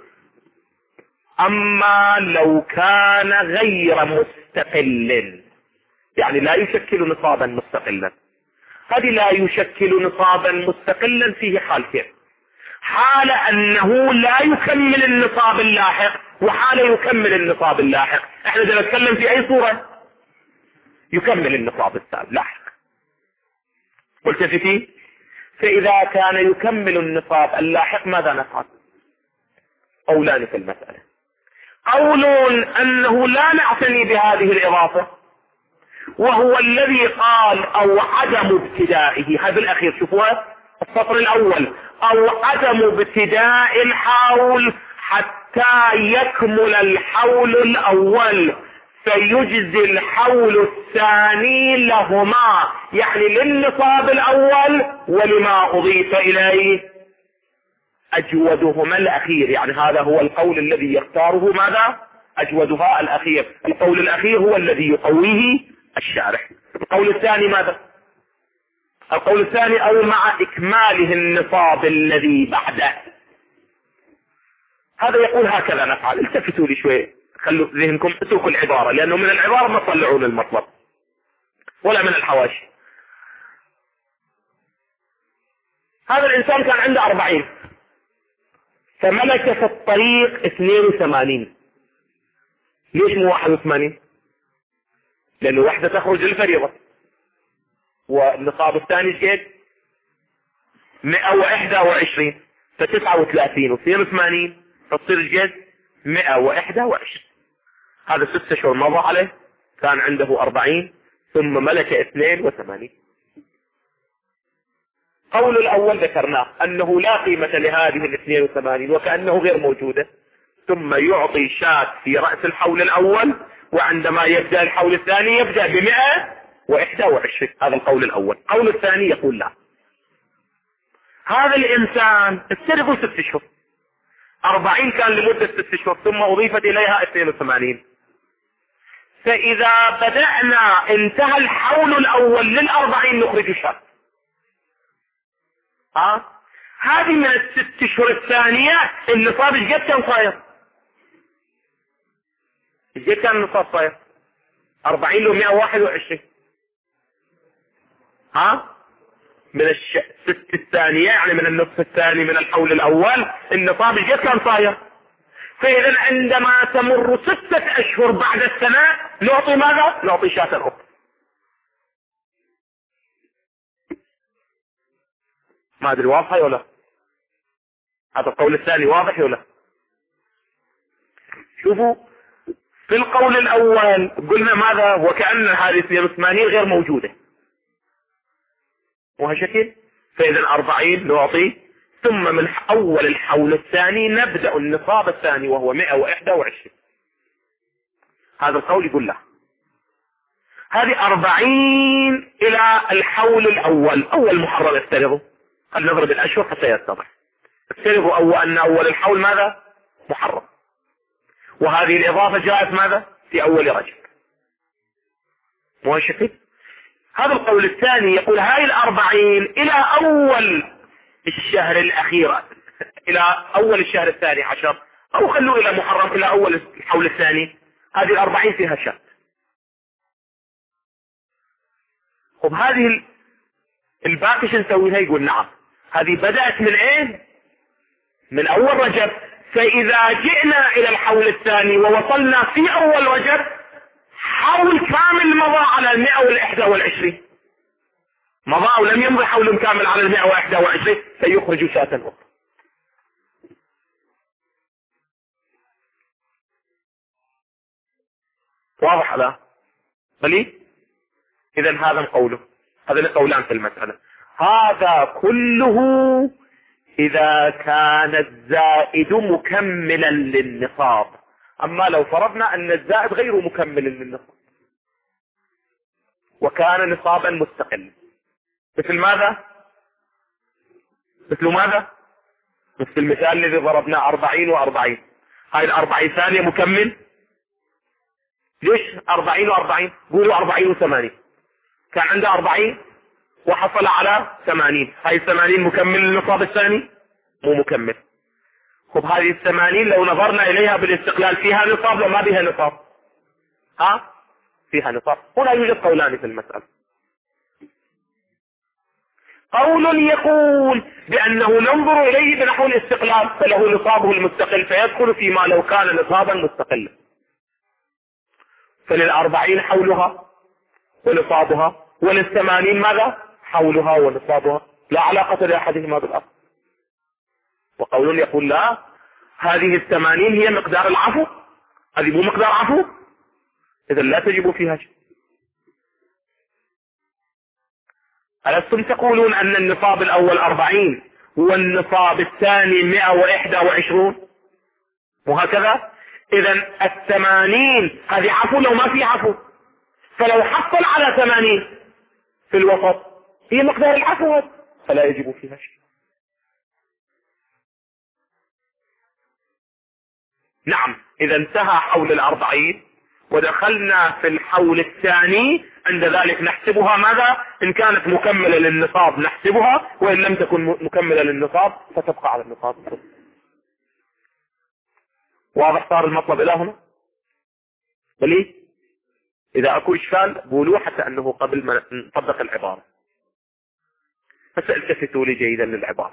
أما لو كان غير مستقل، يعني لا يشكل نصابا مستقلا، هذه لا يشكل نصابا مستقلا فيه حالتين: حال أنه لا يكمل النصاب اللاحق، وحال يكمل النصاب اللاحق. احنا بدنا نتكلم في أي صورة؟ يكمل النصاب اللاحق. ملتفتين؟ فإذا كان يكمل النصاب اللاحق ماذا نفعل؟ قولان في المسألة. قول أنه لا نعتني بهذه الإضافة، وهو الذي قال أو عدم ابتدائه، هذا الأخير، شوفوها السطر الأول: أو عدم ابتداء الحول حتى يكمل الحول الأول فيجزي الحول الثاني لهما، يعني للنصاب الأول ولما أضيف إليه أجودهما الأخير. يعني هذا هو القول الذي يختاره ماذا؟ أجودها الأخير. القول الأخير هو الذي يقويه الشارح. القول الثاني ماذا؟ القول الثاني: أو مع إكماله النصاب الذي بعده. هذا يقول هكذا نفعل. التفتوا لي شوي، خلوا ذهنكم اتركوا العبارة، لأنه من العبارة ما طلعون المطلب ولا من الحواشي. هذا الإنسان كان عنده أربعين فملك في الطريق اثنين وثمانين. ليش مو واحد وثمانين؟ لأنه واحدة تخرج للفريضة، والنصاب الثاني جيد مئة وإحدى وعشرين، فتسعة وثلاثين واثنين وثمانين فتصير جيد مئة وإحدى وعشرين. هذا ست شهور مضى عليه، كان عنده أربعين ثم ملك اثنين وثمانين. قول الأول ذكرناه أنه لا قيمة لهذه الاثنين وثمانين وكأنه غير موجودة، ثم يعطي شاة في رأس الحول الأول، وعندما يبدأ الحول الثاني يبدأ بمئة وإحدى وعشرين. هذا القول الأول. قول الثاني يقول لا، هذا الإنسان استرغوا ست شهور، أربعين كان لمدة ست شهور ثم أضيفت إليها اثنين وثمانين، فإذا بدأنا انتهى الحول الأول للأربعين نخرج شهر. ها هذه من الست اشهر الثانية النصاب ايش قد كان صاير؟ ايش قد كان النصاب صاير؟ أربعين ل مئة وواحد وعشرين. ها من الست الثانية يعني من النصف الثاني من الحول الأول النصاب ايش قد كان صاير؟ فإذا عندما تمر ستة أشهر بعد السنة نعطي ماذا؟ نعطي شاة أخرى. ما أدري واضحة ولا؟ هذا القول الثاني واضح ولا؟ شوفوا في القول الأول قلنا ماذا؟ وكأن هذه اثنين وثمانين غير موجودة وهالشكل. فإذا أربعين نعطي، ثم من أول الحول الثاني نبدأ النصاب الثاني وهو مئة وواحد وعشرين. هذا القول يقول له هذه أربعين إلى الحول الأول. أول محرم افترضوا، خل نضرب الأشهر حتى يتضح. افترضوا أو أن أول الحول ماذا؟ محرم، وهذه الإضافة جاءت ماذا؟ في أول رجب. مو شكل؟ هذا القول الثاني يقول هاي الأربعين إلى أول الشهر الأخير، إلى أول الشهر الثاني عشر، أو خلوا إلى محرم إلى أول الحول الثاني. هذه الأربعين فيها شهر. خب هذه الباقي شو نسويها؟ يقول نعم هذه بدأت من ايه؟ من أول رجب. فإذا جئنا إلى الحول الثاني ووصلنا في أول رجب حول كامل مضى على المئة والإحدى والعشرين، مضى ولم يمضي حول كامل على المئة وإحدى وعشرين سيخرج شاة أخرى. واضح هذا؟ بلي إذا هذا قوله، هذا القولان في المسألة. هذا كله إذا كان الزائد مكملا للنصاب. أما لو فرضنا أن الزائد غير مكمل للنصاب وكان نصابا مستقلا، مثل ماذا؟ مثل ماذا؟ مثل المثال الذي ضربناه أربعين وأربعين. هاي الأربعين ثانية مكمل. ليش أربعين وأربعين؟ قولوا أربعين وثمانين. كان عنده أربعين وحصل على ثمانين، هاي الثمانين مكمل للنصاب الثاني؟ مو مكمل. خب هذه الثمانين لو نظرنا إليها بالاستقلال فيها نصاب لو ما بها نصاب؟ ها؟ فيها نصاب. هنا يوجد قولان في المسألة. قول يقول بأنه ننظر إليه بنحو الاستقلال فله نصابه المستقل فيدخل فيما لو كان نصابا مستقلا. فللأربعين حولها ونصابها، وللثمانين ماذا؟ حولها ونصابها، لا علاقة لأحدهما بالآخر. وقول يقول لا، هذه الثمانين هي مقدار العفو، هذه مو مقدار عفو، إذا لا تجب فيها شيء. ألستم تقولون أن النصاب الأول أربعين والنصاب الثاني مئة وإحدى وعشرون وهكذا؟ إذا الثمانين هذه عفو لو ما في عفو، فلو حصل على ثمانين في الوسط هي مقدار العفو فلا يجب فيها شيء. نعم إذا انتهى حول الأربعين ودخلنا في الحول الثاني عند ذلك نحسبها ماذا؟ إن كانت مكملة للنصاب نحسبها، وإن لم تكن مكملة للنصاب فتبقى على النصاب. واضح صار المطلب إلى هنا؟ بلي إذا أكو إشكال قولوا حتى أنه قبل ما نطبق العبارة. بس التفتوا لي جيدا للعبارة.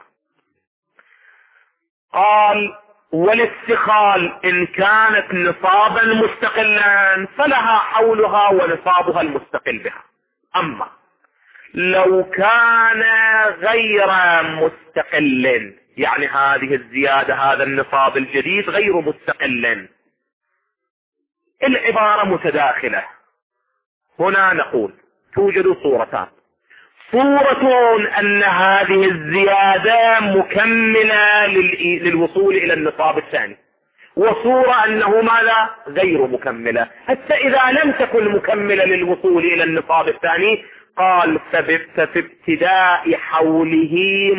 قال والاستخال إن كانت نصابا مستقلا فلها حولها ونصابها المستقل بها. أما لو كان غير مستقل، يعني هذه الزيادة هذا النصاب الجديد غير مستقل، العبارة متداخلة. هنا نقول توجد صورتان: صورة أن هذه الزيادة مكملة للوصول إلى النصاب الثاني، وصورة أنه ماذا؟ غير مكملة. حتى إذا لم تكن مكملة للوصول إلى النصاب الثاني قال ففي ابتداء حوله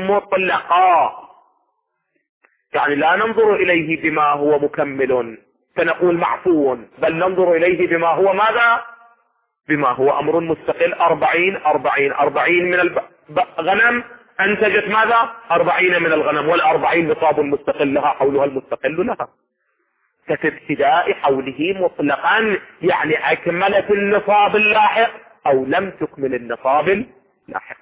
مطلقا، يعني لا ننظر إليه بما هو مكمل فنقول معفو، بل ننظر إليه بما هو ماذا؟ بما هو أمر مستقل. أربعين أربعين أربعين من الغنم أنتجت ماذا؟ أربعين من الغنم، والأربعين نصاب مستقل لها، حولها المستقل لها. ففي ابتداء حوله مطلقا يعني أكملت النصاب اللاحق أو لم تكمل النصاب اللاحق.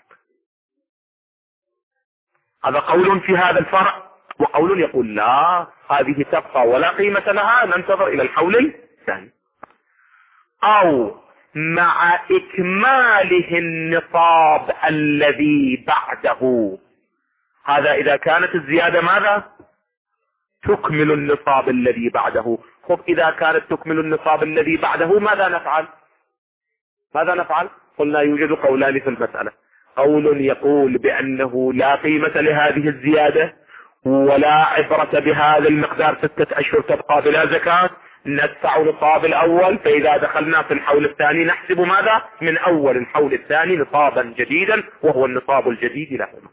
هذا قول في هذا الفرع. وقول يقول لا، هذه تبقى ولا قيمة لها، ننتظر إلى الحول الثاني. أو مع إكماله النصاب الذي بعده. هذا إذا كانت الزيادة ماذا؟ تكمل النصاب الذي بعده. خب إذا كانت تكمل النصاب الذي بعده ماذا نفعل؟ ماذا نفعل؟ قلنا يوجد قولان في المسألة. قول يقول بأنه لا قيمة لهذه الزيادة ولا عبرة بهذا المقدار، ستة أشهر تبقى بلا زكاة، ندفع نصاب الأول، فإذا دخلنا في الحول الثاني نحسب ماذا؟ من أول الحول الثاني نصابا جديدا وهو النصاب الجديد لهما.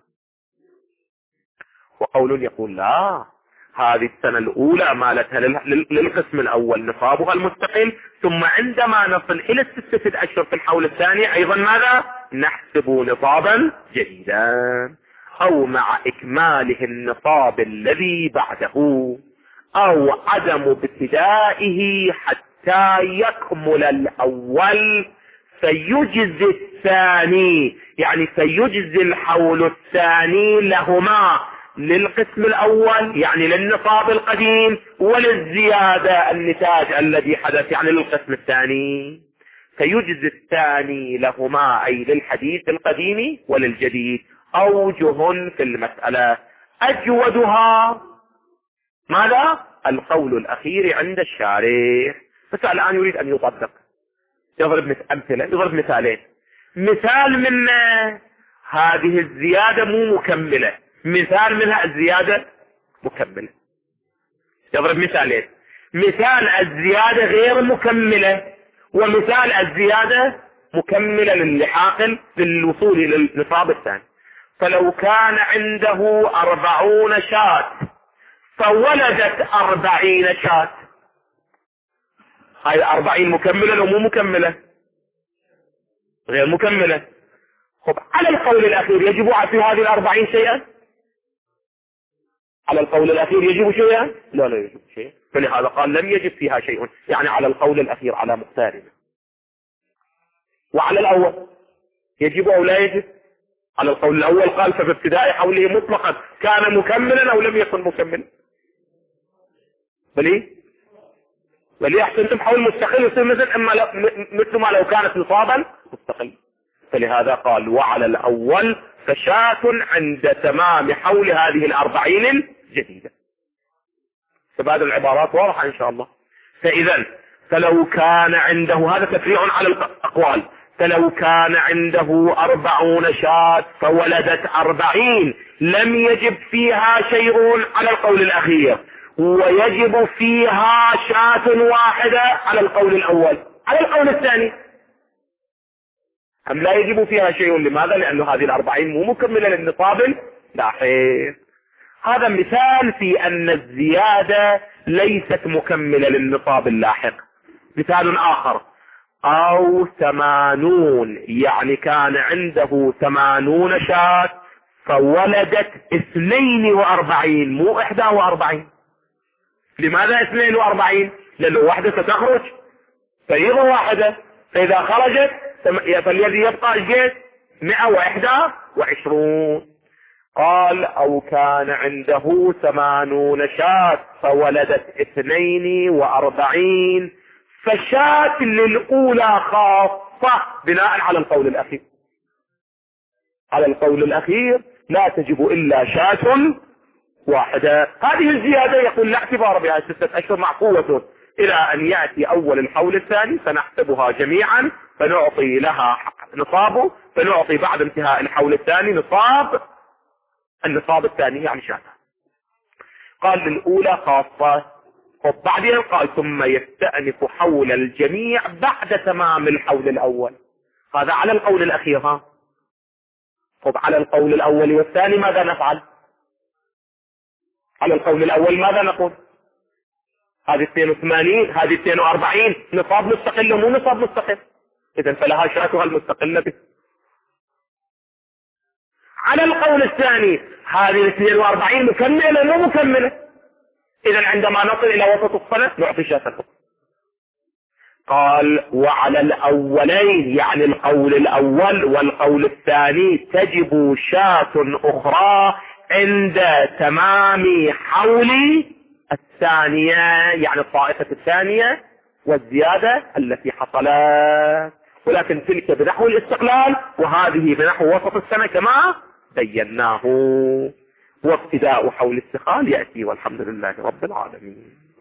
وقول يقول لا، هذه السنة الأولى مالتها للقسم الأول نصابها المستقل، ثم عندما نصل إلى الستة أشهر في الحول الثاني أيضا ماذا؟ نحسب نصابا جديدا. أو مع إكماله النصاب الذي بعده، أو عدم ابتدائه حتى يكمل الأول فيجزي الثاني، يعني فيجزي الحول الثاني لهما، للقسم الأول يعني للنصاب القديم، وللزيادة النتاج الذي حدث يعني للقسم الثاني. فيجزي الثاني لهما أي للحديث القديم وللجديد. أوجه في المسألة أجودها ماذا؟ القول الأخير عند الشارح. بس الآن يريد أن يطبق، يضرب أمثلة، يضرب مثالين. مثال من هذه الزيادة مو مكملة، مثال منها الزيادة مكملة. يضرب مثالين، مثال الزيادة غير مكملة، ومثال الزيادة مكملة للحاق للوصول للنصاب الثاني. فلو كان عنده أربعون شاة فولدت أربعين شاة، هاي أربعين مكملة لو مو مكملة؟ غير مكملة. خب على القول الأخير يجب في هذه الأربعين شيئا؟ على القول الأخير يجب شيئا؟ لا لا يجب شيئا. فلهذا قال لم يجب فيها شيء، يعني على القول الأخير على مقتارنه. وعلى الأول يجب أو لا يجب؟ على القول الأول قال ففي ابتداء حوله مطلقا كان مكملا أو لم يكن مكملا. بلي بلي أحسنتم، حول مستقل يصير مثل إما مثل ما لو كانت نصابا مستقل. فلهذا قال وعلى الأول فشاة عند تمام حول هذه الأربعين الجديدة. فبعد العبارات واضحة إن شاء الله. فإذا فلو كان عنده، هذا تفريع على الأقوال، فلو كان عنده أربعون شاة فولدت أربعين لم يجب فيها شيء على القول الأخير، ويجب فيها شاة واحدة على القول الأول. على القول الثاني أم لا يجب فيها شيء؟ لماذا؟ لأن هذه الأربعين مو مكملة للنصاب لاحق. هذا مثال في أن الزيادة ليست مكملة للنصاب اللاحق. مثال آخر، أو ثمانون، يعني كان عنده ثمانون شاة فولدت اثنين وأربعين مو إحدى وأربعين. لماذا اثنين وأربعين؟ لأنه واحدة ستخرج، فيضع واحدة، فإذا خرجت فالذي يبقى الجيش مئة وإحدى وعشرون. قال أو كان عنده ثمانون شاة فولدت اثنين وأربعين، فشاة للأولى خاصة بناء على القول الأخير. على القول الأخير لا تجب إلا شاة واحدة. هذه الزيادة يقول لا اعتبار بها، ستة أشهر معقوة إلى أن يأتي أول الحول الثاني فنحسبها جميعا فنعطي لها نصابه، فنعطي بعد انتهاء الحول الثاني نصاب النصاب الثاني يعني شاة. قال للأولى خاصة. وبعدين قال ثم يستأنف حول الجميع بعد تمام الحول الأول. هذا على القول الأخير. ها طب على القول الأول والثاني ماذا نفعل؟ على القول الأول ماذا نقول؟ هذه اثنين وثمانين، هذه اثنين واربعين، نصاب مستقل ومو نصاب مستقل، اذا فلها شاتها المستقلة به. على القول الثاني هذه اثنين واربعين مكملة مو مكملة، اذا عندما نصل الى وسط السنة نعطي شاة. قال وعلى الاولين يعني القول الاول والقول الثاني تجب شاة اخرى عند تمام حول الثانية، يعني الطائفة الثانية والزيادة التي حصلت، ولكن تلك بنحو الاستقلال وهذه بنحو وسط السنة كما بيناه. وابتداء حول الاستقلال يأتي، والحمد لله رب العالمين.